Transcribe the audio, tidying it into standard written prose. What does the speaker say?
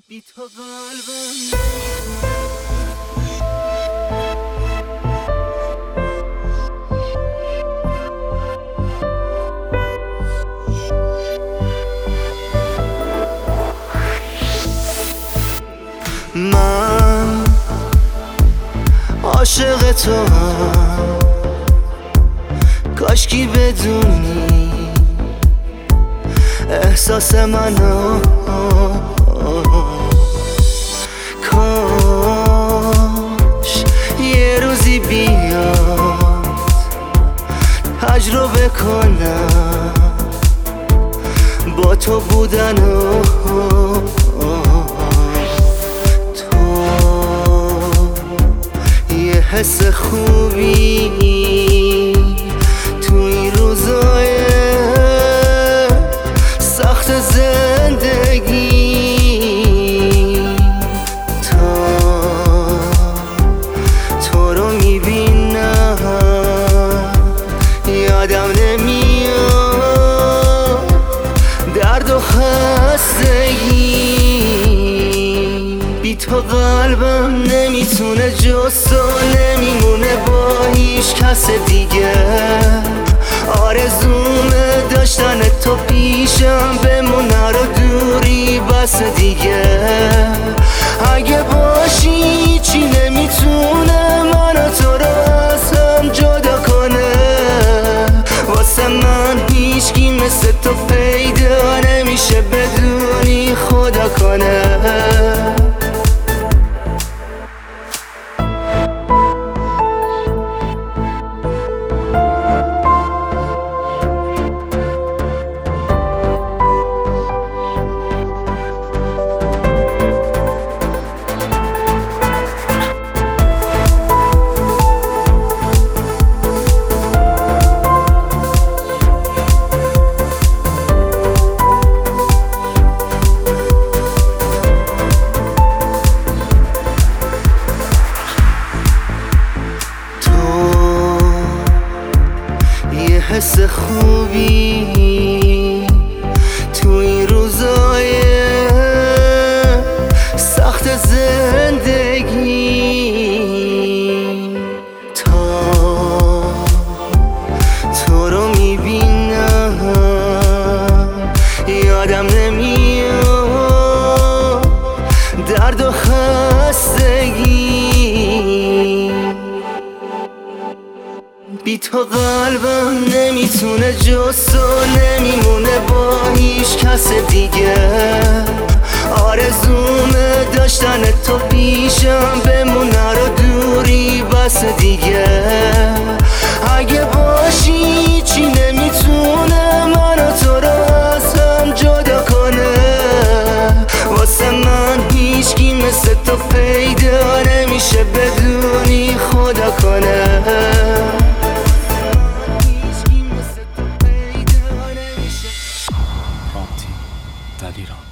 بی تو قلبم من عاشق تو هم، کاشکی بدونی احساس منو، کاش یه روزی بیاد تجربه کنم با تو بودنو. حس خوبی تو این روزای سخت زندگی، تو رو میبینم یادم نمیاد درد و خستگی. بی تو قلبم نمیتونه جز تو، نمیمونه با هیچ کس دیگه. آرزومه داشتن تو پیشم، بمونه رو دوری بس دیگه. اگه باشی چی نمیتونه منو تو رو از هم جدا کنه. واسه من هیچکی مثل تو پیدا نمیشه بدونی خدا کنه. حس خوبی تو این روزای سخت زندگی، تو رو میبینم یادم نمیاد درد و خستگی. بی تو قلبم نمیتونه جز تو، نمیمونه با هیچ کس دیگه. آرزومه داشتن تو پیشم، بمونه رو دوری بس دیگه. اگه باشی چی نمیتونه منو تو رو از هم جدا کنه. واسه من هیچکی مثل تو پیدا نمیشه بدونی خدا کنه. در ایران